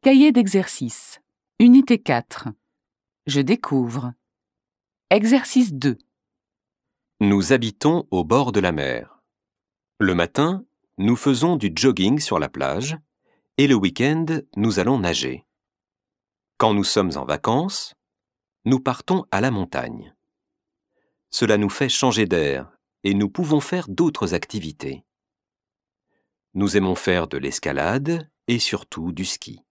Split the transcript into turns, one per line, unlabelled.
Cahier d'exercice. Unité 4. Je découvre. Exercice 2.
Nous habitons au bord de la mer. Le matin, nous faisons du jogging sur la plage et le week-end, nous allons nager. Quand nous sommes en vacances, nous partons à la montagne. Cela nous fait changer d'air et nous pouvons faire d'autres activités. Nous aimons faire de l'escalade et surtout du ski.